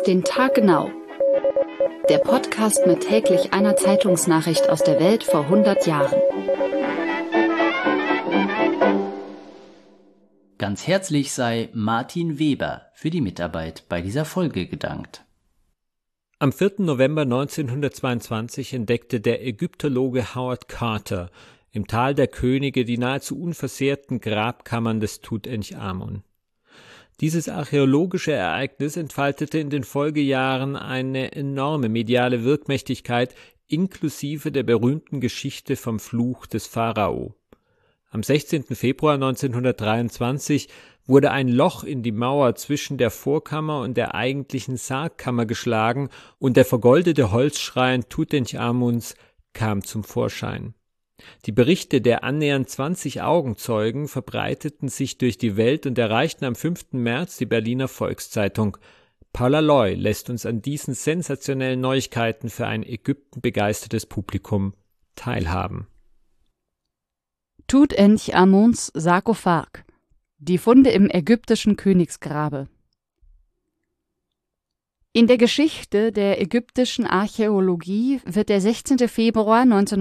den Tag genau. Der Podcast mit täglich einer Zeitungsnachricht aus der Welt vor 100 Jahren. Ganz herzlich sei Martin Weber für die Mitarbeit bei dieser Folge gedankt. Am 4. November 1922 entdeckte der Ägyptologe Howard Carter im Tal der Könige die nahezu unversehrten Grabkammern des Tutanchamun. Dieses archäologische Ereignis entfaltete in den Folgejahren eine enorme mediale Wirkmächtigkeit inklusive der berühmten Geschichte vom Fluch des Pharao. Am 16. Februar 1923 wurde ein Loch in die Mauer zwischen der Vorkammer und der eigentlichen Sargkammer geschlagen und der vergoldete Holzschrein Tutanchamuns kam zum Vorschein. Die Berichte der annähernd 20 Augenzeugen verbreiteten sich durch die Welt und erreichten am 5. März die Berliner Volkszeitung. Paula Loy lässt uns an diesen sensationellen Neuigkeiten für ein ägyptenbegeistertes Publikum teilhaben. Tutanchamuns Sarkophag. Die Funde im ägyptischen Königsgrabe. In der Geschichte der ägyptischen Archäologie wird der 16. Februar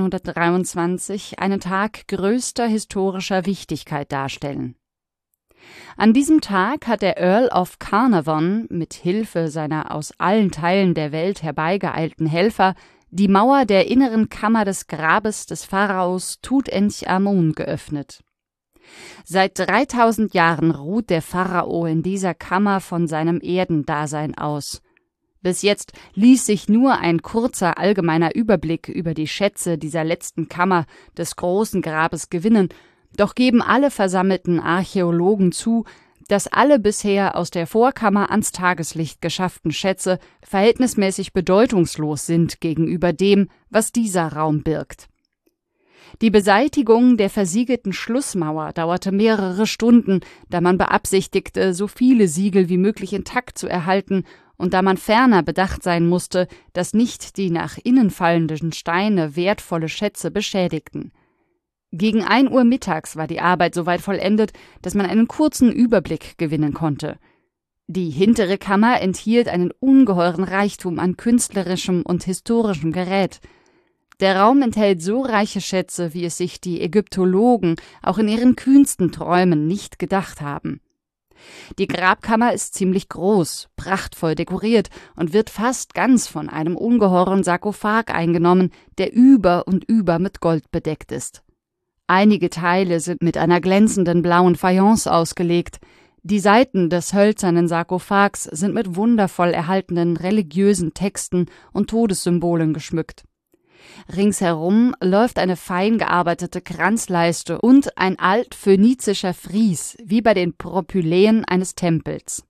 1923 einen Tag größter historischer Wichtigkeit darstellen. An diesem Tag hat der Earl of Carnarvon mit Hilfe seiner aus allen Teilen der Welt herbeigeeilten Helfer die Mauer der inneren Kammer des Grabes des Pharaos Tutanchamun geöffnet. Seit 3000 Jahren ruht der Pharao in dieser Kammer von seinem Erdendasein aus. Bis jetzt ließ sich nur ein kurzer allgemeiner Überblick über die Schätze dieser letzten Kammer des großen Grabes gewinnen, doch geben alle versammelten Archäologen zu, dass alle bisher aus der Vorkammer ans Tageslicht geschafften Schätze verhältnismäßig bedeutungslos sind gegenüber dem, was dieser Raum birgt. Die Beseitigung der versiegelten Schlussmauer dauerte mehrere Stunden, da man beabsichtigte, so viele Siegel wie möglich intakt zu erhalten und da man ferner bedacht sein musste, dass nicht die nach innen fallenden Steine wertvolle Schätze beschädigten. Gegen 1 Uhr mittags war die Arbeit soweit vollendet, dass man einen kurzen Überblick gewinnen konnte. Die hintere Kammer enthielt einen ungeheuren Reichtum an künstlerischem und historischem Gerät. Der Raum enthält so reiche Schätze, wie es sich die Ägyptologen auch in ihren kühnsten Träumen nicht gedacht haben. Die Grabkammer ist ziemlich groß, prachtvoll dekoriert und wird fast ganz von einem ungeheuren Sarkophag eingenommen, der über und über mit Gold bedeckt ist. Einige Teile sind mit einer glänzenden blauen Fayence ausgelegt. Die Seiten des hölzernen Sarkophags sind mit wundervoll erhaltenen religiösen Texten und Todessymbolen geschmückt. Ringsherum läuft eine fein gearbeitete Kranzleiste und ein altphönizischer Fries, wie bei den Propyläen eines Tempels.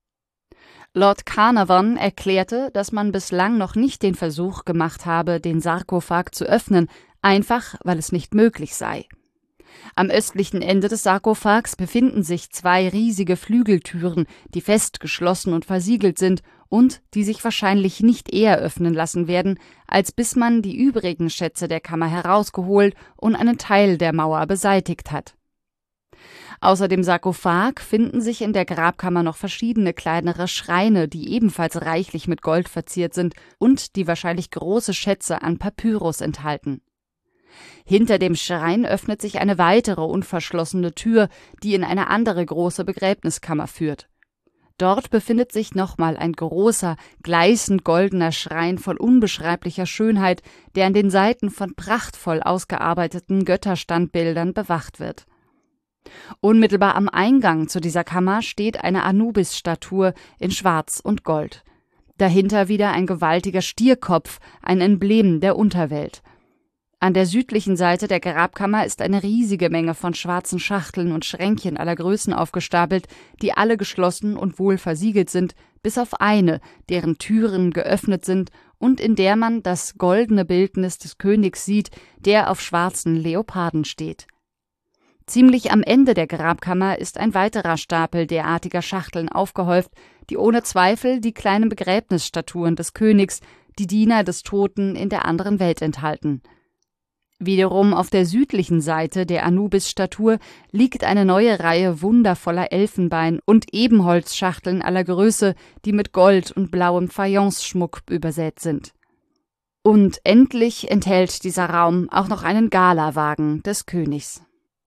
Lord Carnarvon erklärte, dass man bislang noch nicht den Versuch gemacht habe, den Sarkophag zu öffnen, einfach weil es nicht möglich sei. Am östlichen Ende des Sarkophags befinden sich 2 riesige Flügeltüren, die fest geschlossen und versiegelt sind und die sich wahrscheinlich nicht eher öffnen lassen werden, als bis man die übrigen Schätze der Kammer herausgeholt und einen Teil der Mauer beseitigt hat. Außer dem Sarkophag finden sich in der Grabkammer noch verschiedene kleinere Schreine, die ebenfalls reichlich mit Gold verziert sind und die wahrscheinlich große Schätze an Papyrus enthalten. Hinter dem Schrein öffnet sich eine weitere unverschlossene Tür, die in eine andere große Begräbniskammer führt. Dort befindet sich nochmal ein großer, gleißend goldener Schrein von unbeschreiblicher Schönheit, der an den Seiten von prachtvoll ausgearbeiteten Götterstandbildern bewacht wird. Unmittelbar am Eingang zu dieser Kammer steht eine Anubis-Statue in Schwarz und Gold. Dahinter wieder ein gewaltiger Stierkopf, ein Emblem der Unterwelt. An der südlichen Seite der Grabkammer ist eine riesige Menge von schwarzen Schachteln und Schränkchen aller Größen aufgestapelt, die alle geschlossen und wohl versiegelt sind, bis auf eine, deren Türen geöffnet sind und in der man das goldene Bildnis des Königs sieht, der auf schwarzen Leoparden steht. Ziemlich am Ende der Grabkammer ist ein weiterer Stapel derartiger Schachteln aufgehäuft, die ohne Zweifel die kleinen Begräbnisstatuen des Königs, die Diener des Toten in der anderen Welt enthalten. Wiederum auf der südlichen Seite der Anubis-Statue liegt eine neue Reihe wundervoller Elfenbein- und Ebenholzschachteln aller Größe, die mit Gold und blauem Fayenceschmuck übersät sind. Und endlich enthält dieser Raum auch noch einen Galawagen des Königs.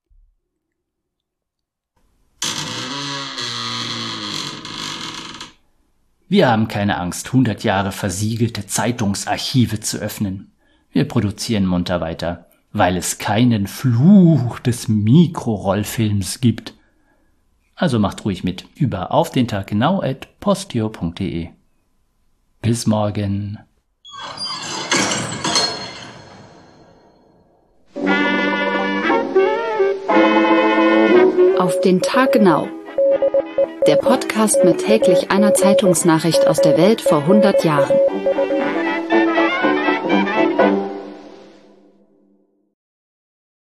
Wir haben keine Angst, 100 Jahre versiegelte Zeitungsarchive zu öffnen. Wir produzieren munter weiter, weil es keinen Fluch des Mikrorollfilms gibt. Also macht ruhig mit über aufdentaggenau@postio.de. Bis morgen. Auf den Tag genau. Der Podcast mit täglich einer Zeitungsnachricht aus der Welt vor 100 Jahren.